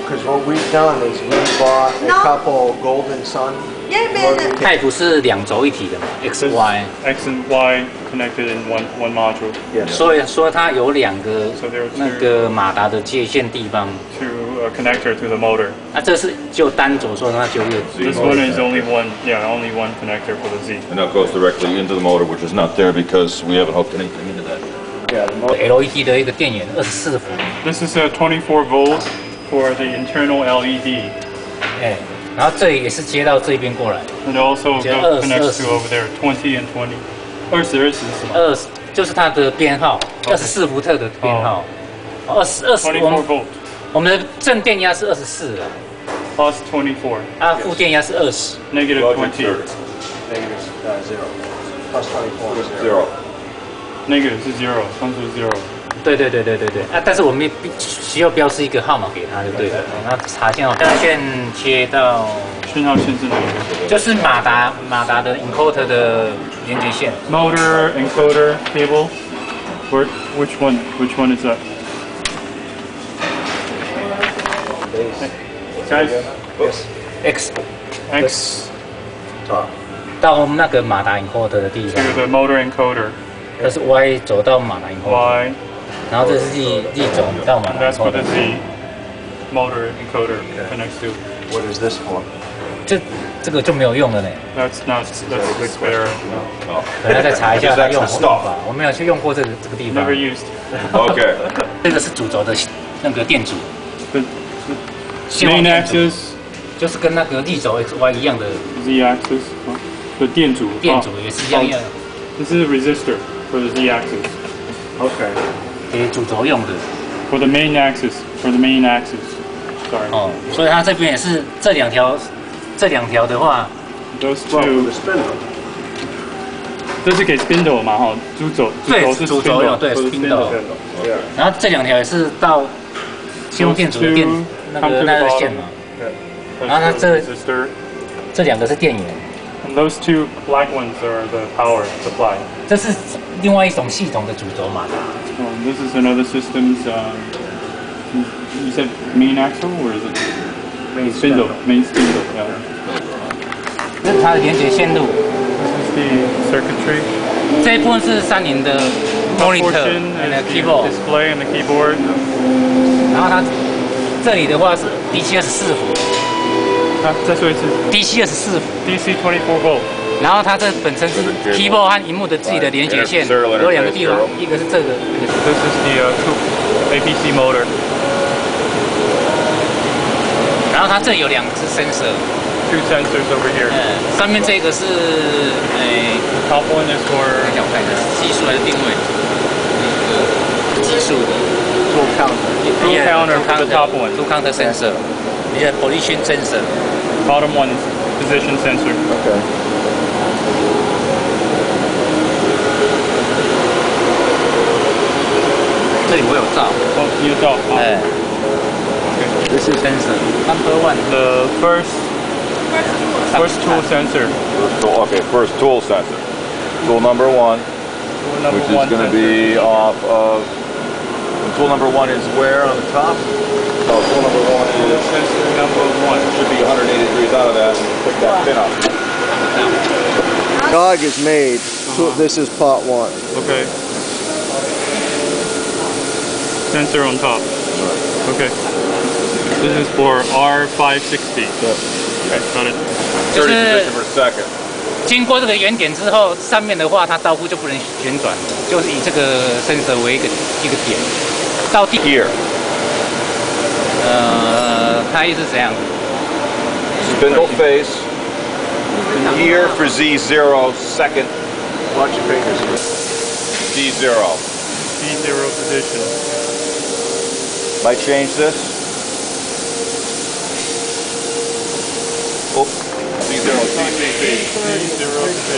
Because what we've done is we bought a couple Golden Sun. Type 是两轴一体的嘛 ，X Y。 X and Y connected in one module. Yes. 所以说它有两个 So there are 那个马达的接线地方。 Two connector to the motor. 啊，这是就单轴，所以它就有。 This one is only one, only one connector for the Z. And that goes directly into the motor, which is not there because we haven't hooked anything into that. LED 的一个电源24伏。 This is a 24 volt for the internal LED. 哎，然后这里也是接到这边过来。 It also Yeah, connects to over there, 20 and 20. 20是什么？ 就是它的编号，24伏特的编号。 24 volt 我们的正电压是24啊， plus 24. 啊，负电压是20。 Negative 20. Negative zero. Plus 24 is Zero. Negative 是 zero, 算是 zero. 对啊，但是我们需要标示一个号码给他就对了。然后插线线接到讯号线是哪一个？ 就是马达的 encoder 的连接线。 Motor encoder cable. Which one? Which one is that? Guys, X top. 到那个马达 encoder 的地方， to the motor encoder. 这是 Y 走到马达 encoder， Y. 然后这是 Z 走到马 And 达 that's what the encoder。 Z motor encoder connects to. What is this for? 这个就没有用了呢， That's spare. No. 可能再查一下 Because 它 that's 用 the 法 stop.。 我没有去用过这个地方 Never。used. Okay. 这个是主轴的那个电阻， The 线网 main 电阻 axis, 就是跟那个力轴 X Y 一样的 Z axis. The 电阻电阻也是一样。 This is a resistor for the Z axis. Okay. 给主轴用的。 For the main axis. For the main axis. Sorry. 哦，所以它这边也是这两条的话， Those Well, for two. the spindle. 这是给 spindle 嘛哈， 对， 是主轴用对 for the spindle。 Yeah. 然后这两条也是到先用电阻的电那个线嘛， That's 然后它 the 这 resistor. 这两个是电源， And those two black ones are the power supply. 这是另外一种系统的主轴马达。 This is another system's. You said main axle or is it Main spindle? Main spindle. Yeah. 这是它的连接线路， This is the circuitry. 这一部分是3年的 Top monitor portion and the is the keyboard， display and the keyboard. 然后它这里的话是 DC 24伏再说一次。 ，DC 24伏， DC 24 volt. 然后它这本身是 keyboard 和荧幕的自己的连接线，有两个地方，一个是这个，一个是 This is the coupe APC motor. 然后它这里有2个是 sensor， Two sensors over here. 上面这个是 Top one is for 我看一下技术还是定位，技术的 Tool counter. tool counter for the top one. two counter sensor，一个 position sensor， Bottom one is position sensor. Okay. 这里我有照， 你有照？ 哎，this is sensor number 1， The first tool sensor. Okay, first tool sensor. Tool number one, Tool number which is one going to sensor. be off of. And tool number one is where on the top? Oh, tool number one is. Sensor number one. Should be 180 degrees out of that. Pick that pin up. Dog is made. This is pot 1. Okay. Sensor on top. Okay. This is for R560. Okay, got it. 就 30 是 position per second. 经过这个圆点之后，上面的话它刀夫就不能旋转，就是以这个 sensor 为一个点，到地 Here. 它意思是怎样？ Spindle face. Here for Z0 second. Watch your fingers here. Z0. D0 position. If I change this. Oh, Z0, Z, Z, Z. D0 position.